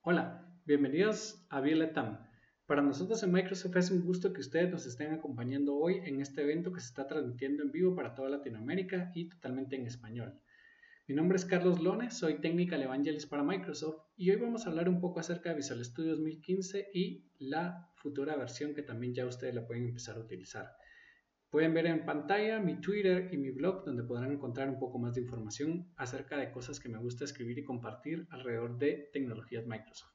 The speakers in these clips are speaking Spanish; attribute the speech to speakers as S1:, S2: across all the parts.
S1: Hola, bienvenidos a Violetam. Para nosotros en Microsoft es un gusto que ustedes nos estén acompañando hoy en este evento que se está transmitiendo en vivo para toda Latinoamérica y totalmente en español. Mi nombre es Carlos Lone, soy Technical Evangelist para Microsoft y hoy vamos a hablar un poco acerca de Visual Studio 2015 y la futura versión que también ya ustedes la pueden empezar a utilizar. Pueden ver en pantalla mi Twitter y mi blog donde podrán encontrar un poco más de información acerca de cosas que me gusta escribir y compartir alrededor de tecnologías Microsoft.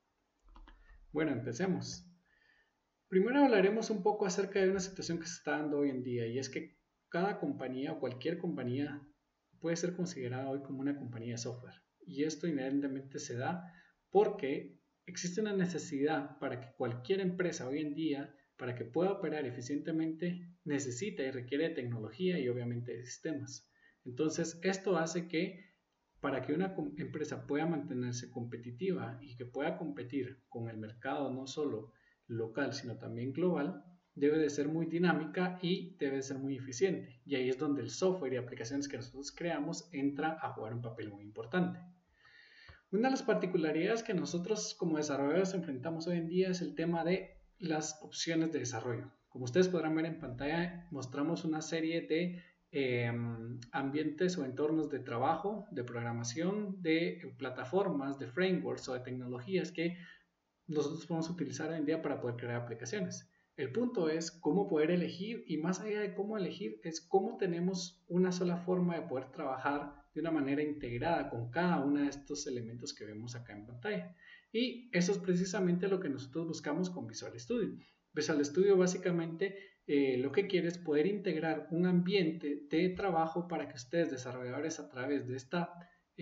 S1: Bueno, empecemos. Primero hablaremos un poco acerca de una situación que se está dando hoy en día y es que cada compañía o cualquier compañía puede ser considerada hoy como una compañía de software y esto inherentemente se da porque existe una necesidad para que cualquier empresa hoy en día, para que pueda operar eficientemente, necesita y requiere de tecnología y obviamente de sistemas. Entonces esto hace que para que una empresa pueda mantenerse competitiva y que pueda competir con el mercado no solo local, sino también global, debe de ser muy dinámica y debe de ser muy eficiente. Y ahí es donde el software y aplicaciones que nosotros creamos entra a jugar un papel muy importante. Una de las particularidades que nosotros como desarrolladores enfrentamos hoy en día es el tema de las opciones de desarrollo. Como ustedes podrán ver en pantalla, mostramos una serie de ambientes o entornos de trabajo, de programación, de plataformas, de frameworks o de tecnologías que nosotros podemos utilizar hoy en día para poder crear aplicaciones. El punto es cómo poder elegir y más allá de cómo elegir es cómo tenemos una sola forma de poder trabajar de una manera integrada con cada uno de estos elementos que vemos acá en pantalla. Y eso es precisamente lo que nosotros buscamos con Visual Studio. Visual Studio básicamente lo que quiere es poder integrar un ambiente de trabajo para que ustedes desarrolladores a través de esta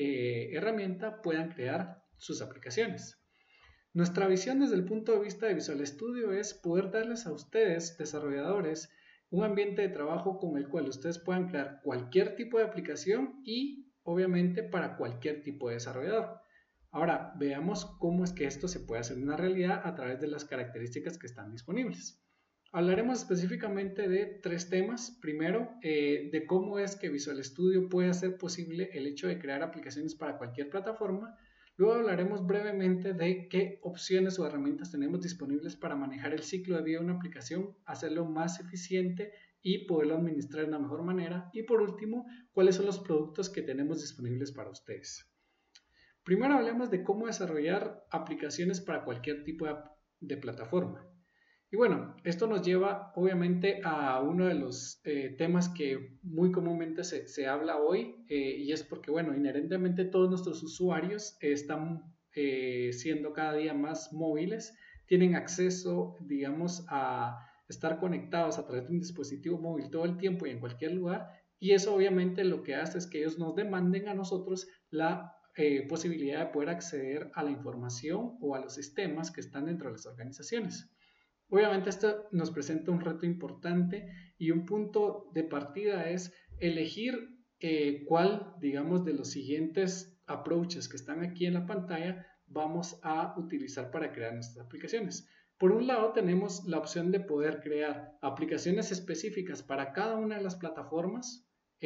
S1: herramienta puedan crear sus aplicaciones. Nuestra visión desde el punto de vista de Visual Studio es poder darles a ustedes, desarrolladores, un ambiente de trabajo con el cual ustedes puedan crear cualquier tipo de aplicación y obviamente para cualquier tipo de desarrollador. Ahora veamos cómo es que esto se puede hacer una realidad a través de las características que están disponibles. Hablaremos específicamente de tres temas. Primero, de cómo es que Visual Studio puede hacer posible el hecho de crear aplicaciones para cualquier plataforma. Luego hablaremos brevemente de qué opciones o herramientas tenemos disponibles para manejar el ciclo de vida de una aplicación, hacerlo más eficiente y poderlo administrar de una mejor manera. Y por último, cuáles son los productos que tenemos disponibles para ustedes. Primero hablemos de cómo desarrollar aplicaciones para cualquier tipo de plataforma. Y bueno, esto nos lleva obviamente a uno de los temas que muy comúnmente se habla hoy y es porque, bueno, inherentemente todos nuestros usuarios están siendo cada día más móviles, tienen acceso, digamos, a estar conectados a través de un dispositivo móvil todo el tiempo y en cualquier lugar y eso obviamente lo que hace es que ellos nos demanden a nosotros la posibilidad de poder acceder a la información o a los sistemas que están dentro de las organizaciones. Obviamente esto nos presenta un reto importante y un punto de partida es elegir cuál, digamos, de los siguientes approaches que están aquí en la pantalla vamos a utilizar para crear nuestras aplicaciones. Por un lado tenemos la opción de poder crear aplicaciones específicas para cada una de las plataformas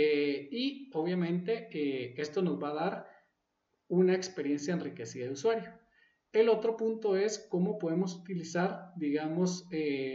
S1: y obviamente esto nos va a dar una experiencia enriquecida de usuario. El otro punto es cómo podemos utilizar, digamos,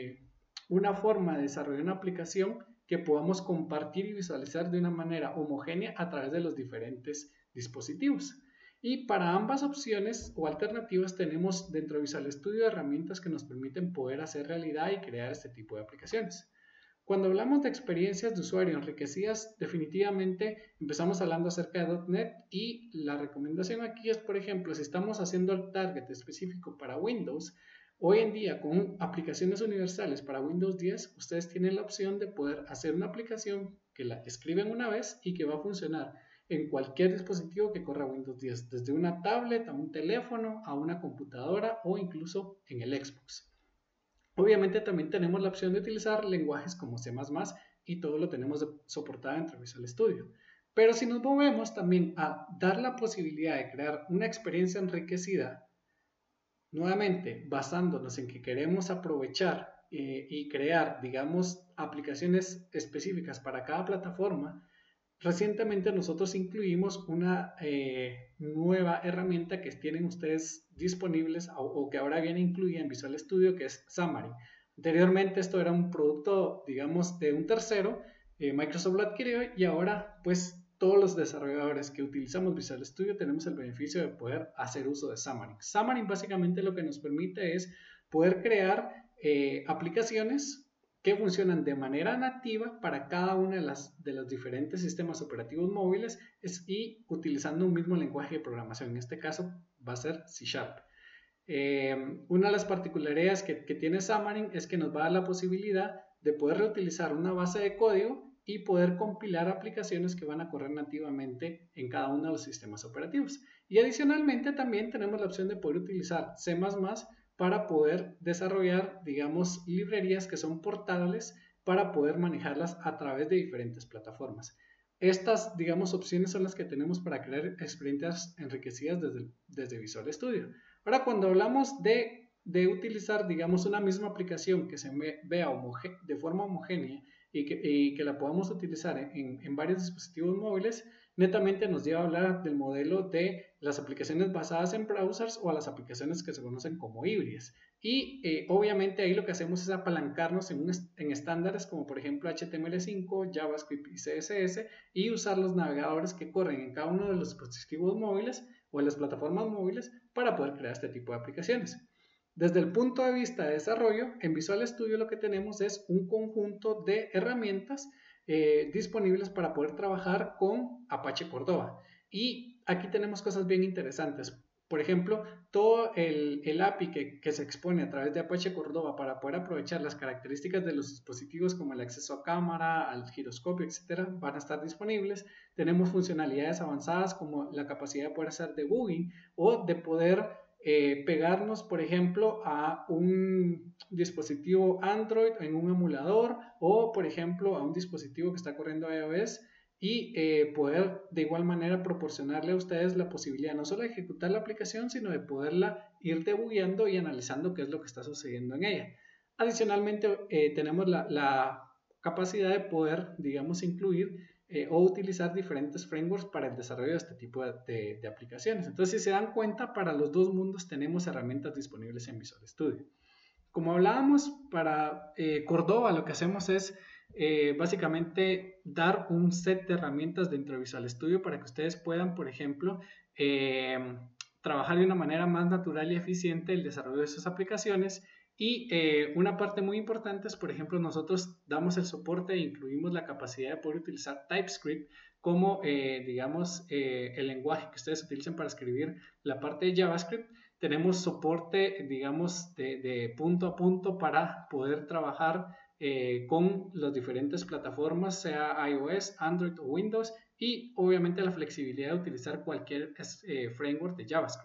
S1: una forma de desarrollar una aplicación que podamos compartir y visualizar de una manera homogénea a través de los diferentes dispositivos. Y para ambas opciones o alternativas tenemos dentro de Visual Studio herramientas que nos permiten poder hacer realidad y crear este tipo de aplicaciones. Cuando hablamos de experiencias de usuario enriquecidas, definitivamente empezamos hablando acerca de .NET y la recomendación aquí es, por ejemplo, si estamos haciendo el target específico para Windows, hoy en día con aplicaciones universales para Windows 10, ustedes tienen la opción de poder hacer una aplicación que la escriben una vez y que va a funcionar en cualquier dispositivo que corra Windows 10, desde una tablet a un teléfono, a una computadora o incluso en el Xbox. Obviamente también tenemos la opción de utilizar lenguajes como C++ y todo lo tenemos soportado dentro de Visual Studio. Pero si nos movemos también a dar la posibilidad de crear una experiencia enriquecida, nuevamente basándonos en que queremos aprovechar y crear, digamos, aplicaciones específicas para cada plataforma, recientemente nosotros incluimos una nueva herramienta que tienen ustedes disponibles o que ahora viene incluida en Visual Studio, que es Xamarin. Anteriormente esto era un producto, digamos, de un tercero, Microsoft lo adquirió y ahora pues todos los desarrolladores que utilizamos Visual Studio tenemos el beneficio de poder hacer uso de Xamarin. Xamarin básicamente lo que nos permite es poder crear aplicaciones que funcionan de manera nativa para cada una de los diferentes sistemas operativos móviles y utilizando un mismo lenguaje de programación. En este caso va a ser C#. Una de las particularidades que tiene Xamarin es que nos va a dar la posibilidad de poder reutilizar una base de código y poder compilar aplicaciones que van a correr nativamente en cada uno de los sistemas operativos. Y adicionalmente también tenemos la opción de poder utilizar C++ para poder desarrollar, digamos, librerías que son portables para poder manejarlas a través de diferentes plataformas. Estas, digamos, opciones son las que tenemos para crear experiencias enriquecidas desde Visual Studio. Ahora, cuando hablamos de utilizar, digamos, una misma aplicación que se vea de forma homogénea y que la podamos utilizar en varios dispositivos móviles, netamente nos lleva a hablar del modelo de las aplicaciones basadas en browsers o a las aplicaciones que se conocen como híbridas. Y obviamente ahí lo que hacemos es apalancarnos en estándares como por ejemplo HTML5, JavaScript y CSS y usar los navegadores que corren en cada uno de los dispositivos móviles o en las plataformas móviles para poder crear este tipo de aplicaciones. Desde el punto de vista de desarrollo, en Visual Studio lo que tenemos es un conjunto de herramientas disponibles para poder trabajar con Apache Cordova. Y aquí tenemos cosas bien interesantes. Por ejemplo, todo el API que se expone a través de Apache Cordova para poder aprovechar las características de los dispositivos como el acceso a cámara, al giroscopio, etcétera, van a estar disponibles. Tenemos funcionalidades avanzadas como la capacidad de poder hacer debugging o de poder pegarnos, por ejemplo, a un dispositivo Android en un emulador o, por ejemplo, a un dispositivo que está corriendo iOS y poder de igual manera proporcionarle a ustedes la posibilidad no solo de ejecutar la aplicación, sino de poderla ir debugueando y analizando qué es lo que está sucediendo en ella. Adicionalmente, tenemos la capacidad de poder, digamos, incluir o utilizar diferentes frameworks para el desarrollo de este tipo de aplicaciones. Entonces, si se dan cuenta, para los dos mundos tenemos herramientas disponibles en Visual Studio. Como hablábamos, para Cordova lo que hacemos es básicamente dar un set de herramientas dentro de Visual Studio para que ustedes puedan, por ejemplo, trabajar de una manera más natural y eficiente el desarrollo de sus aplicaciones. Y una parte muy importante es, por ejemplo, nosotros damos el soporte e incluimos la capacidad de poder utilizar TypeScript como, digamos, el lenguaje que ustedes utilicen para escribir la parte de JavaScript. Tenemos soporte, digamos, de punto a punto para poder trabajar con las diferentes plataformas, sea iOS, Android o Windows, y obviamente la flexibilidad de utilizar cualquier framework de JavaScript.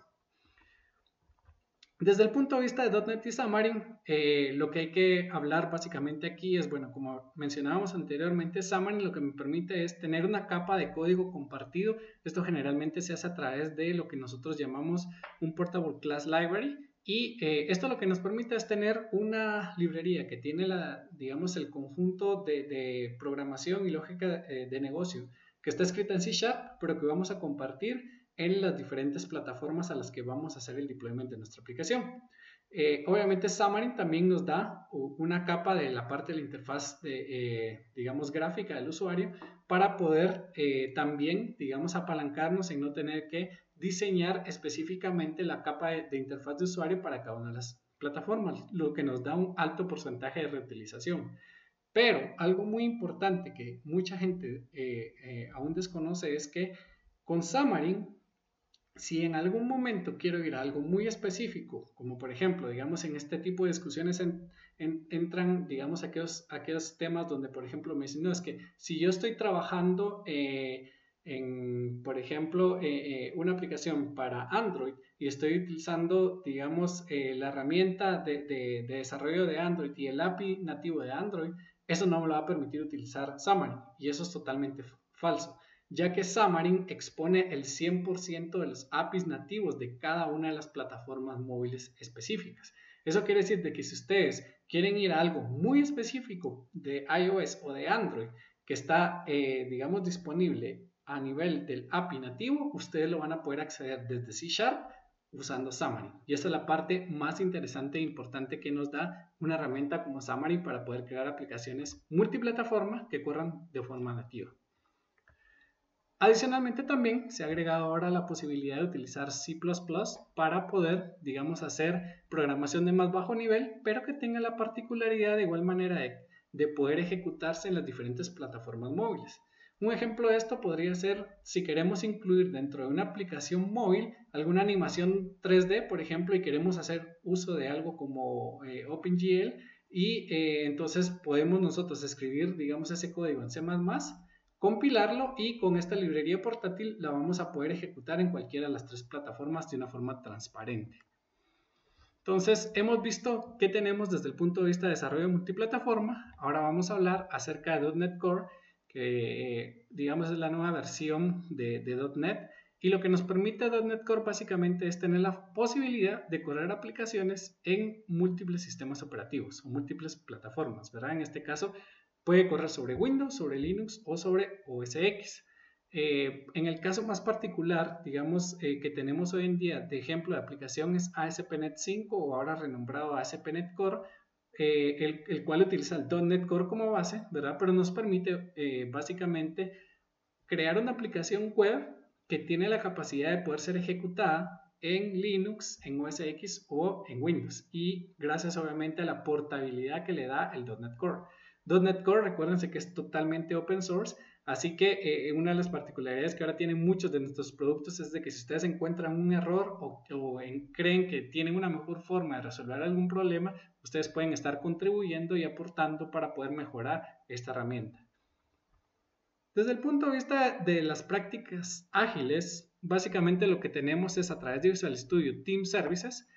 S1: Desde el punto de vista de .NET y Xamarin, lo que hay que hablar básicamente aquí es, bueno, como mencionábamos anteriormente, Xamarin lo que me permite es tener una capa de código compartido. Esto generalmente se hace a través de lo que nosotros llamamos un Portable Class Library. Y esto lo que nos permite es tener una librería que tiene, digamos, el conjunto de programación y lógica de negocio que está escrita en C#, pero que vamos a compartir en las diferentes plataformas a las que vamos a hacer el deployment de nuestra aplicación. Obviamente Xamarin también nos da una capa de la parte de la interfaz digamos, gráfica del usuario para poder también, digamos, apalancarnos en no tener que diseñar específicamente la capa de interfaz de usuario para cada una de las plataformas, lo que nos da un alto porcentaje de reutilización. Pero algo muy importante que mucha gente aún desconoce es que con Xamarin, si en algún momento quiero ir a algo muy específico, como por ejemplo, digamos, en este tipo de discusiones entran, digamos, aquellos temas donde, por ejemplo, me dicen, no, es que si yo estoy trabajando en, por ejemplo, una aplicación para Android y estoy utilizando, digamos, la herramienta de desarrollo de Android y el API nativo de Android, eso no me lo va a permitir utilizar Xamarin, y eso es totalmente falso, ya que Xamarin expone el 100% de los APIs nativos de cada una de las plataformas móviles específicas. Eso quiere decir de que si ustedes quieren ir a algo muy específico de iOS o de Android que está, digamos, disponible a nivel del API nativo, ustedes lo van a poder acceder desde C# usando Xamarin. Y esa es la parte más interesante e importante que nos da una herramienta como Xamarin para poder crear aplicaciones multiplataforma que corran de forma nativa. Adicionalmente también se ha agregado ahora la posibilidad de utilizar C++ para poder, digamos, hacer programación de más bajo nivel, pero que tenga la particularidad de igual manera de poder ejecutarse en las diferentes plataformas móviles. Un ejemplo de esto podría ser si queremos incluir dentro de una aplicación móvil alguna animación 3D, por ejemplo, y queremos hacer uso de algo como OpenGL, y entonces podemos nosotros escribir, digamos, ese código en C++, compilarlo, y con esta librería portátil la vamos a poder ejecutar en cualquiera de las tres plataformas de una forma transparente. Entonces, hemos visto qué tenemos desde el punto de vista de desarrollo multiplataforma. Ahora vamos a hablar acerca de .NET Core, que digamos es la nueva versión de .NET, y lo que nos permite .NET Core básicamente es tener la posibilidad de correr aplicaciones en múltiples sistemas operativos o múltiples plataformas, ¿verdad? En este caso puede correr sobre Windows, sobre Linux o sobre OS X. En el caso más particular, digamos, que tenemos hoy en día de ejemplo de aplicación es ASP.NET 5, o ahora renombrado ASP.NET Core, el cual utiliza el .NET Core como base, ¿verdad? Pero nos permite básicamente crear una aplicación web que tiene la capacidad de poder ser ejecutada en Linux, en OS X o en Windows, y gracias obviamente a la portabilidad que le da el .NET Core. .NET Core, recuérdense que es totalmente open source, así que una de las particularidades que ahora tienen muchos de nuestros productos es de que si ustedes encuentran un error o creen que tienen una mejor forma de resolver algún problema, ustedes pueden estar contribuyendo y aportando para poder mejorar esta herramienta. Desde el punto de vista de las prácticas ágiles, básicamente lo que tenemos es, a través de Visual Studio Team Services,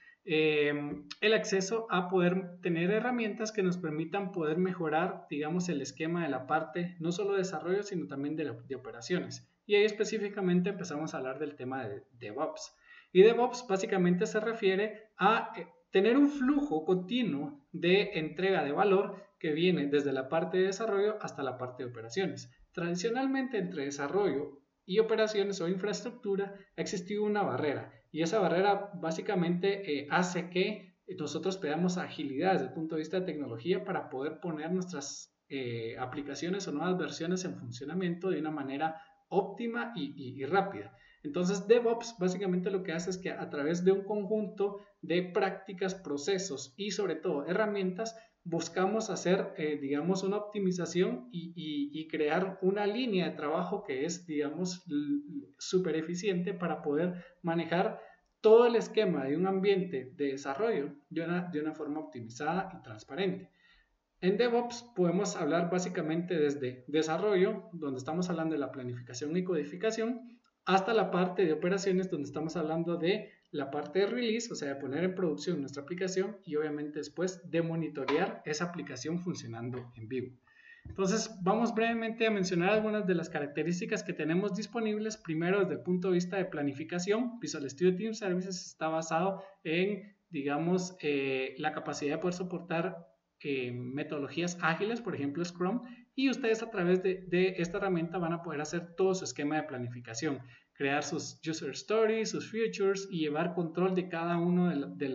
S1: el acceso a poder tener herramientas que nos permitan poder mejorar, digamos, el esquema de la parte no solo de desarrollo, sino también de operaciones. Y ahí específicamente empezamos a hablar del tema de DevOps. Y DevOps básicamente se refiere a tener un flujo continuo de entrega de valor que viene desde la parte de desarrollo hasta la parte de operaciones. Tradicionalmente, entre desarrollo y operaciones o infraestructura ha existido una barrera, y esa barrera básicamente hace que nosotros pedamos agilidad desde el punto de vista de tecnología para poder poner nuestras aplicaciones o nuevas versiones en funcionamiento de una manera óptima y rápida. Entonces, DevOps básicamente lo que hace es que a través de un conjunto de prácticas, procesos y sobre todo herramientas, buscamos hacer, digamos, una optimización y crear una línea de trabajo que es, digamos, súper eficiente para poder manejar todo el esquema de un ambiente de desarrollo de una forma optimizada y transparente. En DevOps podemos hablar básicamente desde desarrollo, donde estamos hablando de la planificación y codificación, hasta la parte de operaciones, donde estamos hablando de la parte de release, o sea, de poner en producción nuestra aplicación, y obviamente después de monitorear esa aplicación funcionando en vivo. Entonces, vamos brevemente a mencionar algunas de las características que tenemos disponibles. Primero, desde el punto de vista de planificación, Visual Studio Team Services está basado en, digamos, la capacidad de poder soportar metodologías ágiles, por ejemplo Scrum, y ustedes a través de esta herramienta van a poder hacer todo su esquema de planificación, crear sus user stories, sus features, y llevar control de cada uno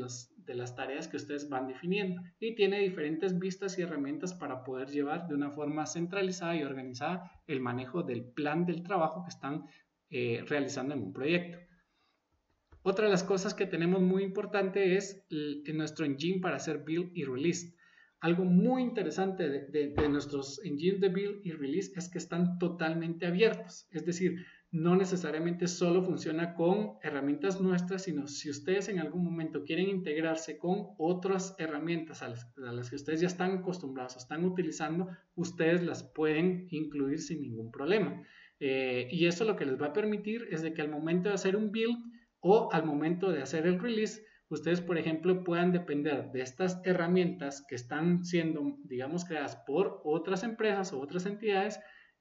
S1: de las tareas que ustedes van definiendo, y tiene diferentes vistas y herramientas para poder llevar de una forma centralizada y organizada el manejo del plan del trabajo que están realizando en un proyecto. Otra de las cosas que tenemos muy importante es nuestro engine para hacer build y release. Algo muy interesante de nuestros engines de build y release es que están totalmente abiertos, es decir, no necesariamente solo funciona con herramientas nuestras, sino si ustedes en algún momento quieren integrarse con otras herramientas a las que ustedes ya están acostumbrados o están utilizando, ustedes las pueden incluir sin ningún problema. Y eso lo que les va a permitir es de que al momento de hacer un build o al momento de hacer el release, ustedes, por ejemplo, puedan depender de estas herramientas que están siendo, digamos, creadas por otras empresas o otras entidades,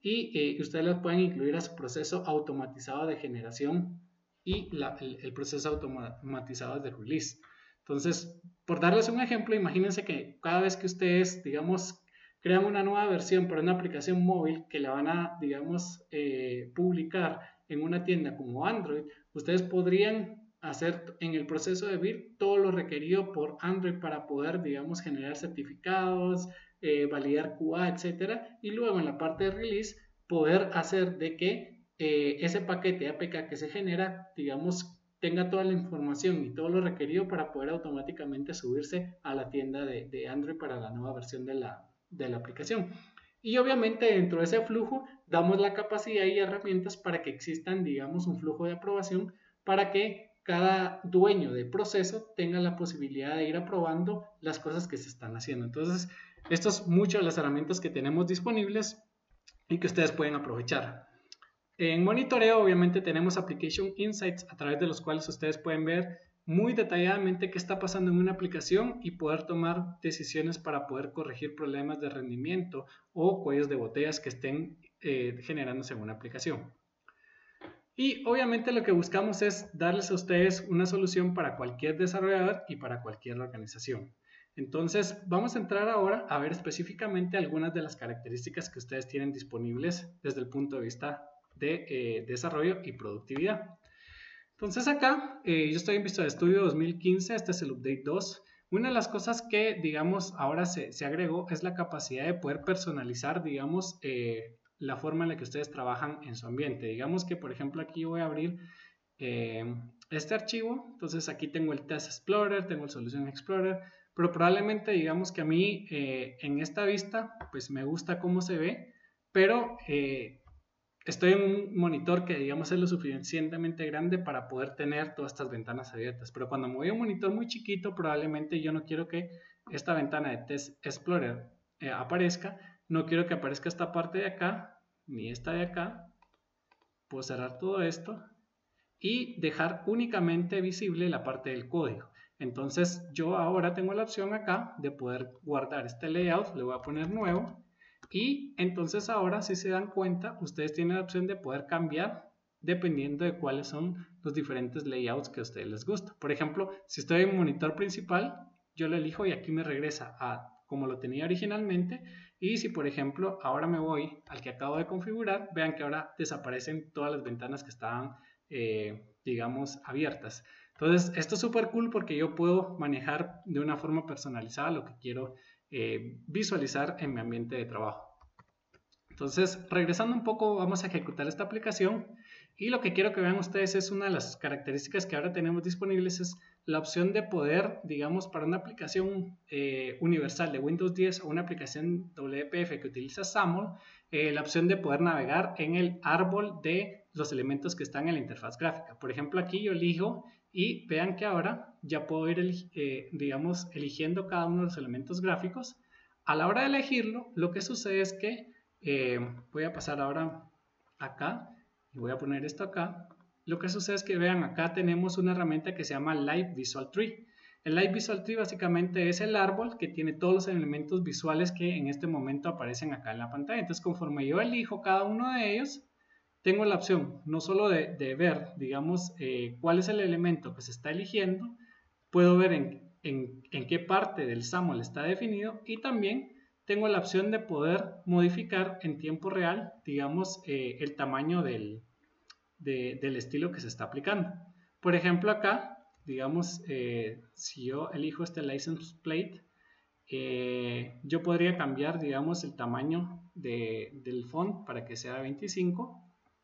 S1: y ustedes las pueden incluir a su proceso automatizado de generación y el proceso automatizado de release. Entonces, por darles un ejemplo, imagínense que cada vez que ustedes, digamos, crean una nueva versión para una aplicación móvil que la van a, digamos, publicar en una tienda como Android, ustedes podrían hacer en el proceso de BIR todo lo requerido por Android para poder, digamos, generar certificados, validar QA, etcétera, y luego en la parte de release poder hacer de que ese paquete APK que se genera, digamos, tenga toda la información y todo lo requerido para poder automáticamente subirse a la tienda de Android para la nueva versión de la aplicación. Y obviamente dentro de ese flujo damos la capacidad y herramientas para que existan, digamos, un flujo de aprobación para que cada dueño de proceso tenga la posibilidad de ir aprobando las cosas que se están haciendo. Entonces, estas son muchas de las herramientas que tenemos disponibles y que ustedes pueden aprovechar. En monitoreo, obviamente, tenemos Application Insights a través de los cuales ustedes pueden ver muy detalladamente qué está pasando en una aplicación y poder tomar decisiones para poder corregir problemas de rendimiento o cuellos de botellas que estén generándose en una aplicación. Y obviamente lo que buscamos es darles a ustedes una solución para cualquier desarrollador y para cualquier organización. Entonces vamos a entrar ahora a ver específicamente algunas de las características que ustedes tienen disponibles desde el punto de vista de desarrollo y productividad. Entonces acá yo estoy en Visual Studio 2015, este es el update 2. Una de las cosas que, digamos, ahora se agregó es la capacidad de poder personalizar, digamos, la forma en la que ustedes trabajan en su ambiente. Digamos que, por ejemplo, aquí voy a abrir este archivo. Entonces aquí tengo el Test Explorer, tengo el Solution Explorer, pero probablemente, digamos que a mí en esta vista, pues me gusta cómo se ve, pero estoy en un monitor que, digamos, es lo suficientemente grande para poder tener todas estas ventanas abiertas. Pero cuando me voy a un monitor muy chiquito, probablemente yo no quiero que esta ventana de Test Explorer aparezca. No quiero que aparezca esta parte de acá, ni esta de acá. Puedo cerrar todo esto y dejar únicamente visible la parte del código. Entonces yo ahora tengo la opción acá de poder guardar este layout. Le voy a poner nuevo. Y entonces ahora, si se dan cuenta, ustedes tienen la opción de poder cambiar dependiendo de cuáles son los diferentes layouts que a ustedes les gusta. Por ejemplo, si estoy en monitor principal, yo lo elijo y aquí me regresa a como lo tenía originalmente. Y si, por ejemplo, ahora me voy al que acabo de configurar, vean que ahora desaparecen todas las ventanas que estaban, digamos, abiertas. Entonces, esto es súper cool porque yo puedo manejar de una forma personalizada lo que quiero visualizar en mi ambiente de trabajo. Entonces, regresando un poco, vamos a ejecutar esta aplicación y lo que quiero que vean ustedes es una de las características que ahora tenemos disponibles, es la opción de poder, digamos, para una aplicación universal de Windows 10 o una aplicación WPF que utiliza SAML, la opción de poder navegar en el árbol de los elementos que están en la interfaz gráfica. Por ejemplo, aquí yo elijo y vean que ahora ya puedo ir, digamos, eligiendo cada uno de los elementos gráficos. A la hora de elegirlo, lo que sucede es que voy a pasar ahora acá y voy a poner esto acá. Lo que sucede es que vean, acá tenemos una herramienta que se llama Live Visual Tree. El Live Visual Tree básicamente es el árbol que tiene todos los elementos visuales que en este momento aparecen acá en la pantalla. Entonces, conforme yo elijo cada uno de ellos, tengo la opción no solo de ver, digamos, cuál es el elemento que se está eligiendo, puedo ver en qué parte del SAML está definido y también tengo la opción de poder modificar en tiempo real, digamos, el tamaño del estilo que se está aplicando. Por ejemplo, acá, digamos, si yo elijo este license plate, yo podría cambiar, digamos, el tamaño del font para que sea 25.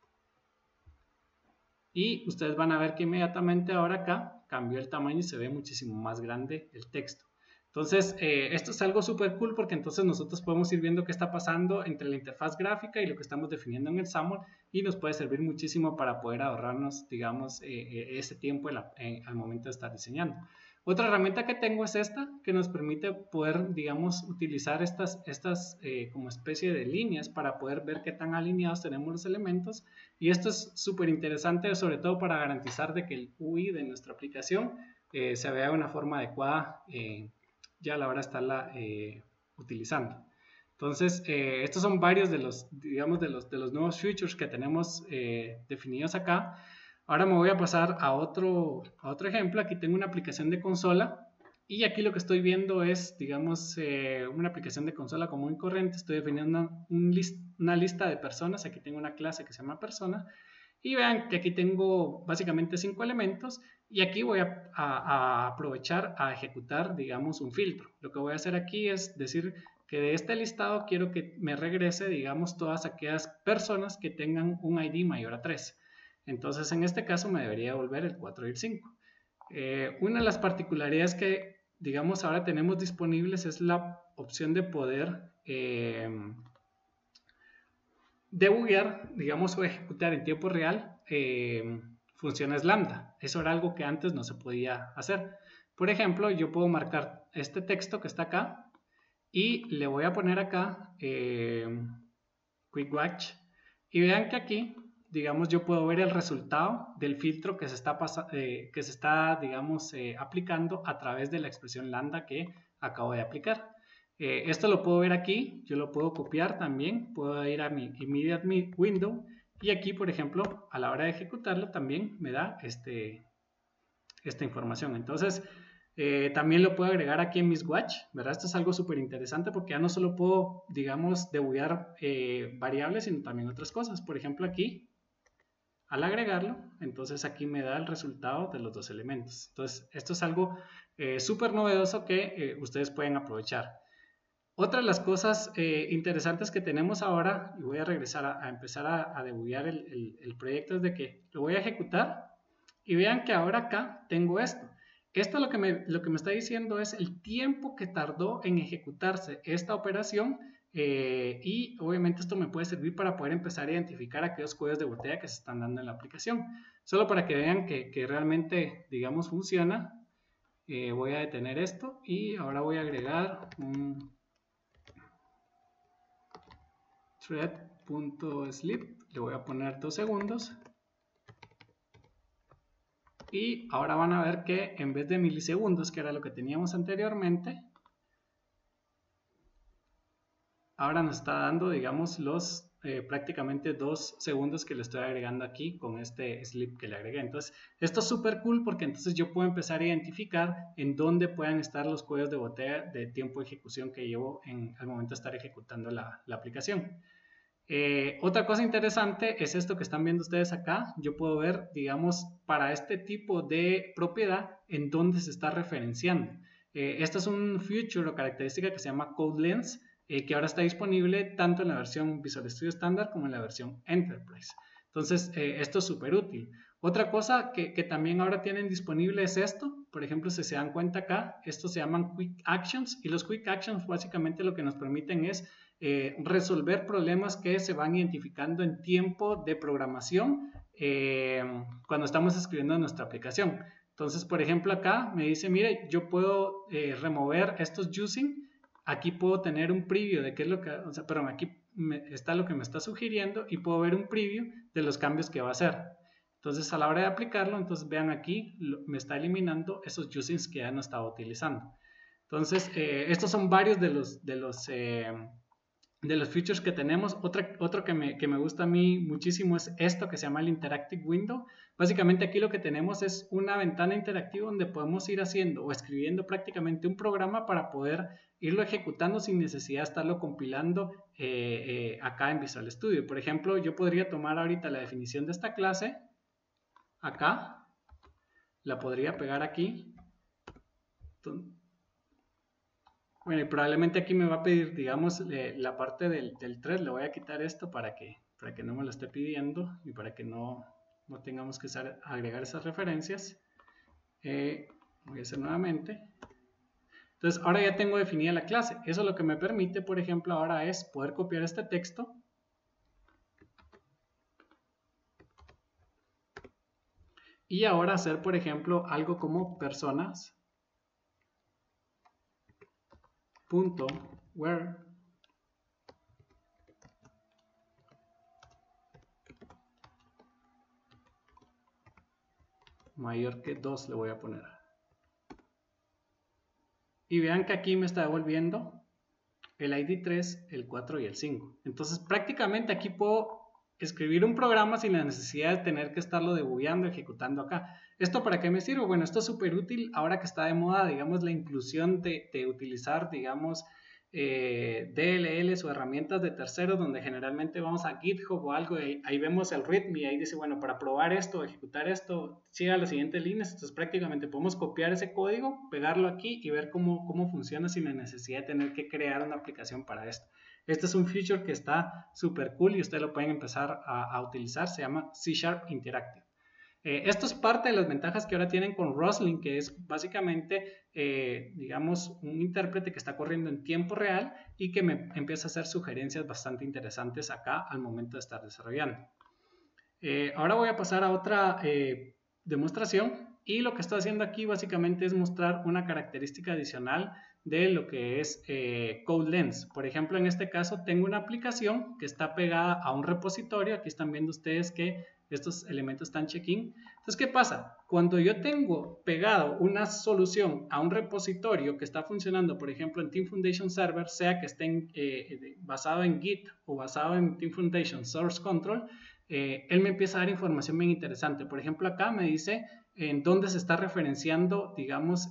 S1: Y ustedes van a ver que inmediatamente ahora acá cambió el tamaño y se ve muchísimo más grande el texto. Entonces, esto es algo súper cool porque entonces nosotros podemos ir viendo qué está pasando entre la interfaz gráfica y lo que estamos definiendo en el SAML y nos puede servir muchísimo para poder ahorrarnos, digamos, ese tiempo al momento de estar diseñando. Otra herramienta que tengo es esta, que nos permite poder, digamos, utilizar estas como especie de líneas para poder ver qué tan alineados tenemos los elementos. Y esto es súper interesante, sobre todo para garantizar de que el UI de nuestra aplicación se vea de una forma adecuada ya a la hora de estarla utilizando. Entonces, estos son varios de los, digamos, de los nuevos features que tenemos definidos acá. Ahora me voy a pasar a otro ejemplo. Aquí tengo una aplicación de consola Y aquí lo que estoy viendo es, digamos, una aplicación de consola común y corriente. Estoy definiendo una lista de personas. Aquí tengo una clase que se llama persona. Y vean que aquí tengo básicamente 5 elementos. Y aquí voy a aprovechar a ejecutar, digamos, un filtro. Lo que voy a hacer aquí es decir que de este listado quiero que me regrese, digamos, todas aquellas personas que tengan un ID mayor a 3. Entonces, en este caso me debería devolver el 4 y el 5. Una de las particularidades que, digamos, ahora tenemos disponibles es la opción de poder debuguear, digamos, o ejecutar en tiempo real funciones lambda. Eso era algo que antes no se podía hacer. Por ejemplo, yo puedo marcar este texto que está acá y le voy a poner acá Quick Watch y vean que aquí, digamos, yo puedo ver el resultado del filtro que se está, digamos, aplicando a través de la expresión lambda que acabo de aplicar. Esto lo puedo ver aquí, yo lo puedo copiar también, puedo ir a mi Immediate Window y aquí, por ejemplo, a la hora de ejecutarlo también me da esta información. Entonces, también lo puedo agregar aquí en mis watch, ¿verdad? Esto es algo súper interesante porque ya no solo puedo, digamos, debuguear variables, sino también otras cosas. Por ejemplo, aquí, al agregarlo, entonces aquí me da el resultado de los dos elementos. Entonces, esto es algo súper novedoso que ustedes pueden aprovechar. Otra de las cosas interesantes que tenemos ahora, y voy a regresar a empezar a debuguear el proyecto, es de que lo voy a ejecutar y vean que ahora acá tengo esto. Esto lo que me está diciendo es el tiempo que tardó en ejecutarse esta operación y obviamente esto me puede servir para poder empezar a identificar aquellos cuellos de botella que se están dando en la aplicación. Solo para que vean que realmente, digamos, funciona. Voy a detener esto y ahora voy a agregar un thread.sleep, le voy a poner 2 segundos y ahora van a ver que en vez de milisegundos, que era lo que teníamos anteriormente, ahora nos está dando, digamos, los prácticamente 2 segundos que le estoy agregando aquí con este sleep que le agregué. Entonces, esto es súper cool porque entonces yo puedo empezar a identificar en dónde puedan estar los cuellos de botella de tiempo de ejecución que llevo al momento de estar ejecutando la aplicación. Otra cosa interesante es esto que están viendo ustedes acá. Yo puedo ver, digamos, para este tipo de propiedad en dónde se está referenciando. Esto es un feature o característica que se llama CodeLens, que ahora está disponible tanto en la versión Visual Studio Standard como en la versión Enterprise. Entonces, esto es súper útil. Otra cosa que también ahora tienen disponible es esto. Por ejemplo, si se dan cuenta acá, estos se llaman Quick Actions y los Quick Actions básicamente lo que nos permiten es resolver problemas que se van identificando en tiempo de programación cuando estamos escribiendo nuestra aplicación. Entonces, por ejemplo, acá me dice, mire, yo puedo remover estos using, aquí puedo tener un preview de qué es lo que, o sea, perdón, aquí está lo que me está sugiriendo y puedo ver un preview de los cambios que va a hacer. Entonces, a la hora de aplicarlo, entonces vean aquí, me está eliminando esos usings que ya no estaba utilizando. Entonces, estos son varios de los features que tenemos. Otro que me gusta a mí muchísimo es esto que se llama el Interactive Window. Básicamente aquí lo que tenemos es una ventana interactiva donde podemos ir haciendo o escribiendo prácticamente un programa para poder irlo ejecutando sin necesidad de estarlo compilando acá en Visual Studio. Por ejemplo, yo podría tomar ahorita la definición de esta clase, acá, la podría pegar aquí. Bueno, y probablemente aquí me va a pedir, digamos, la parte del thread. Le voy a quitar esto para que no me lo esté pidiendo y para que no tengamos que agregar esas referencias. Voy a hacer nuevamente. Entonces, ahora ya tengo definida la clase. Eso lo que me permite, por ejemplo, ahora es poder copiar este texto y ahora hacer, por ejemplo, algo como personas.where mayor que 2 le voy a poner. Y vean que aquí me está devolviendo el ID 3, el 4 y el 5. Entonces prácticamente aquí puedo escribir un programa sin la necesidad de tener que estarlo debugueando, ejecutando acá. ¿Esto para qué me sirve? Bueno, esto es súper útil ahora que está de moda, digamos, la inclusión de utilizar, digamos, DLLs o herramientas de terceros, donde generalmente vamos a GitHub o algo, y ahí vemos el README y ahí dice, bueno, para probar esto, ejecutar esto, siga las siguientes líneas. Entonces prácticamente podemos copiar ese código, pegarlo aquí y ver cómo funciona sin la necesidad de tener que crear una aplicación para esto. Este es un feature que está súper cool y ustedes lo pueden empezar a utilizar, se llama C# Interactive. Esto es parte de las ventajas que ahora tienen con Roslyn, que es básicamente, digamos, un intérprete que está corriendo en tiempo real y que me empieza a hacer sugerencias bastante interesantes acá al momento de estar desarrollando. Ahora voy a pasar a otra demostración y lo que estoy haciendo aquí básicamente es mostrar una característica adicional de lo que es CodeLens. Por ejemplo, en este caso tengo una aplicación que está pegada a un repositorio. Aquí están viendo ustedes que estos elementos están check-in. Entonces, ¿qué pasa? Cuando yo tengo pegado una solución a un repositorio que está funcionando, por ejemplo, en Team Foundation Server, sea que esté basado en Git o basado en Team Foundation Source Control, él me empieza a dar información bien interesante. Por ejemplo, acá me dice en dónde se está referenciando, digamos,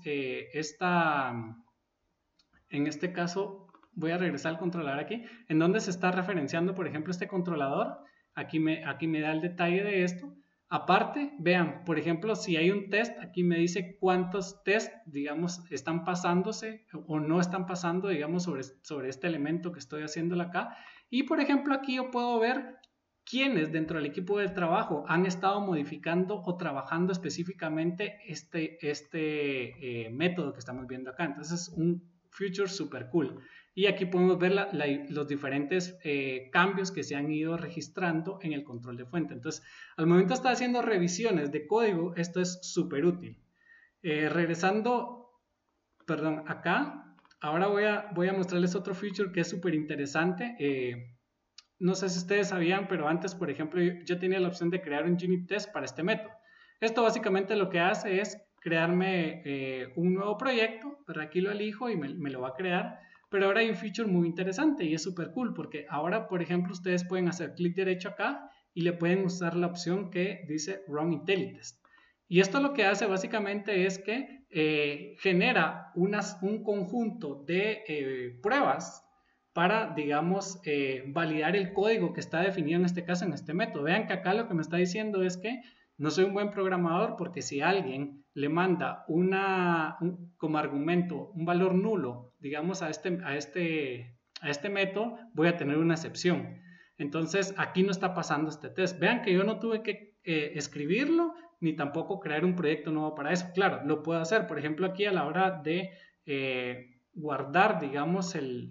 S1: en este caso, voy a regresar al controlador aquí, en dónde se está referenciando, por ejemplo, este controlador. Aquí me da el detalle de esto. Aparte, vean, por ejemplo, si hay un test, aquí me dice cuántos tests, digamos, están pasándose o no están pasando, digamos, sobre este elemento que estoy haciéndolo acá. Y, por ejemplo, aquí yo puedo ver quiénes dentro del equipo de trabajo han estado modificando o trabajando específicamente este método que estamos viendo acá. Entonces, es un feature super cool. Y aquí podemos ver los diferentes cambios que se han ido registrando en el control de fuente. Entonces, al momento de estar haciendo revisiones de código, esto es súper útil. Regresando, perdón, acá, ahora voy a mostrarles otro feature que es súper interesante. No sé si ustedes sabían, pero antes, por ejemplo, yo tenía la opción de crear un unit test para este método. Esto básicamente lo que hace es crearme un nuevo proyecto, pero aquí lo elijo y me lo va a crear. Pero ahora hay un feature muy interesante y es súper cool porque ahora, por ejemplo, ustedes pueden hacer clic derecho acá y le pueden usar la opción que dice Run IntelliTest. Y esto lo que hace básicamente es que genera un conjunto de pruebas para, digamos, validar el código que está definido en este caso, en este método. Vean que acá lo que me está diciendo es que no soy un buen programador porque si alguien le manda como argumento un valor nulo, digamos, a este método, voy a tener una excepción. Entonces, aquí no está pasando este test. Vean que yo no tuve que escribirlo, ni tampoco crear un proyecto nuevo para eso. Claro, lo puedo hacer. Por ejemplo, aquí a la hora de guardar, digamos,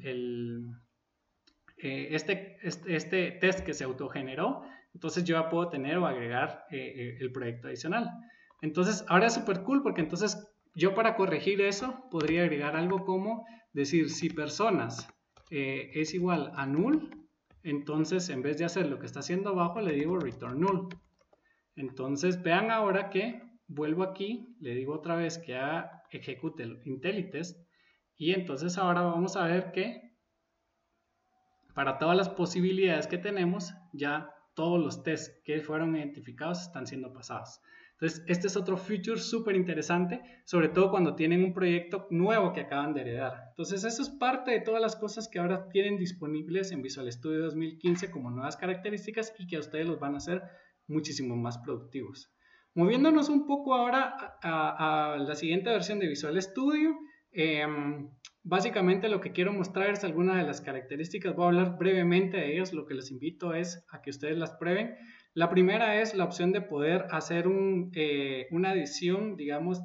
S1: este test que se autogeneró, entonces yo ya puedo tener o agregar el proyecto adicional. Entonces, ahora es súper cool porque entonces yo para corregir eso podría agregar algo como decir si personas es igual a null, entonces en vez de hacer lo que está haciendo abajo le digo return null. Entonces vean ahora que vuelvo aquí, le digo otra vez que ejecute el IntelliTest y entonces ahora vamos a ver que para todas las posibilidades que tenemos, ya todos los tests que fueron identificados están siendo pasados. Entonces, este es otro feature súper interesante, sobre todo cuando tienen un proyecto nuevo que acaban de heredar. Entonces, eso es parte de todas las cosas que ahora tienen disponibles en Visual Studio 2015 como nuevas características y que a ustedes los van a hacer muchísimo más productivos. Moviéndonos un poco ahora a la siguiente versión de Visual Studio, básicamente lo que quiero mostrar es algunas de las características. Voy a hablar brevemente de ellas. Lo que les invito es a que ustedes las prueben. La primera es la opción de poder hacer una edición, digamos,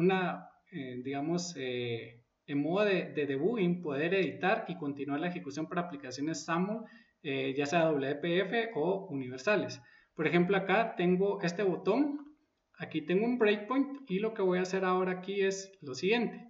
S1: en modo de debugging, poder editar y continuar la ejecución para aplicaciones SAML, ya sea WPF o universales. Por ejemplo, acá tengo este botón. Aquí tengo un breakpoint y lo que voy a hacer ahora aquí es lo siguiente.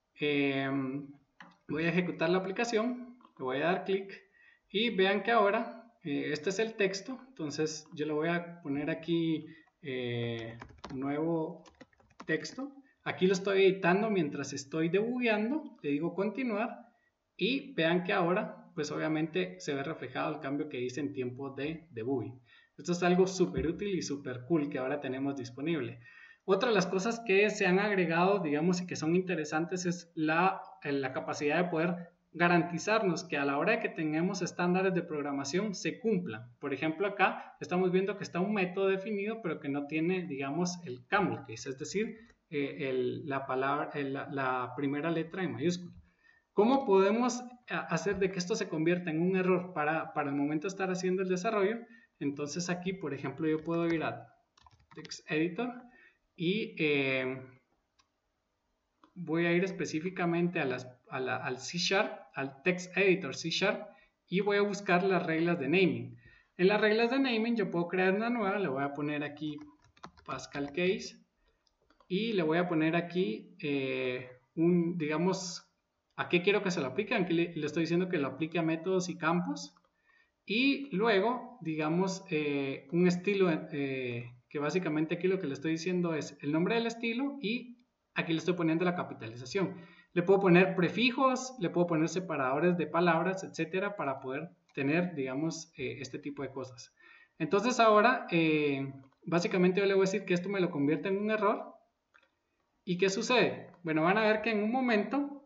S1: Voy a ejecutar la aplicación, le voy a dar clic y vean que ahora este es el texto. Entonces yo le voy a poner aquí nuevo texto. Aquí lo estoy editando mientras estoy debugueando, le digo continuar y vean que ahora pues obviamente se ve reflejado el cambio que hice en tiempo de debugging. Esto es algo súper útil y súper cool que ahora tenemos disponible. Otra de las cosas que se han agregado, digamos, y que son interesantes es la capacidad de poder garantizarnos que a la hora de que tengamos estándares de programación se cumplan. Por ejemplo, acá estamos viendo que está un método definido, pero que no tiene, digamos, el camel case, es decir, la primera letra en mayúscula. ¿Cómo podemos hacer de que esto se convierta en un error para el momento de estar haciendo el desarrollo? Entonces aquí, por ejemplo, yo puedo ir a Text Editor y voy a ir específicamente al C#, al Text Editor C#, y voy a buscar las reglas de naming. En las reglas de naming yo puedo crear una nueva, le voy a poner aquí Pascal Case y le voy a poner aquí digamos, ¿a qué quiero que se lo aplique? Aquí le estoy diciendo que lo aplique a métodos y campos. Y luego, digamos, un estilo que básicamente aquí lo que le estoy diciendo es el nombre del estilo y aquí le estoy poniendo la capitalización. Le puedo poner prefijos, le puedo poner separadores de palabras, etcétera, para poder tener, digamos, este tipo de cosas. Entonces ahora, básicamente yo le voy a decir que esto me lo convierte en un error. ¿Y qué sucede? Bueno, van a ver que en un momento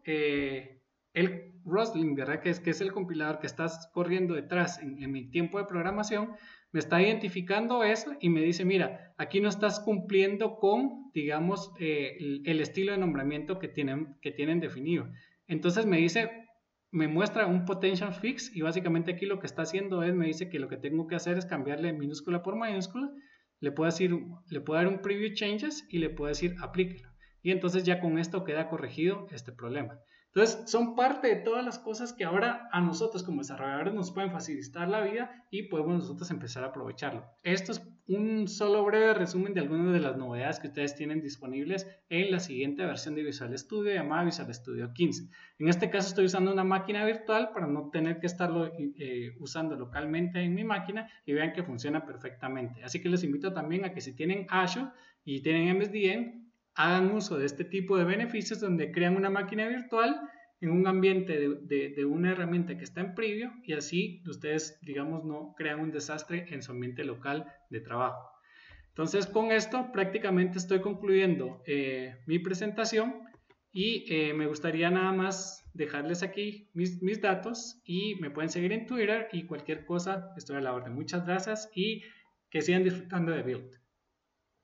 S1: el Roslyn, ¿verdad? Que es el compilador que está corriendo detrás en mi tiempo de programación, me está identificando eso y me dice, mira, aquí no estás cumpliendo con, digamos, el estilo de nombramiento que tienen definido. Entonces me muestra un potential fix y básicamente aquí lo que está haciendo es, me dice que lo que tengo que hacer es cambiarle minúscula por mayúscula, le puedo dar un preview changes y le puedo decir aplíquelo. Y entonces ya con esto queda corregido este problema. Entonces son parte de todas las cosas que ahora a nosotros como desarrolladores nos pueden facilitar la vida y podemos nosotros empezar a aprovecharlo. Esto es un solo breve resumen de algunas de las novedades que ustedes tienen disponibles en la siguiente versión de Visual Studio llamada Visual Studio 15. En este caso estoy usando una máquina virtual para no tener que estarlo usando localmente en mi máquina y vean que funciona perfectamente. Así que les invito también a que si tienen Azure y tienen MSDN, hagan uso de este tipo de beneficios donde crean una máquina virtual en un ambiente de una herramienta que está en preview y así ustedes, digamos, no crean un desastre en su ambiente local de trabajo. Entonces, con esto prácticamente estoy concluyendo mi presentación y me gustaría nada más dejarles aquí mis datos y me pueden seguir en Twitter y cualquier cosa estoy a la orden. Muchas gracias y que sigan disfrutando de Build.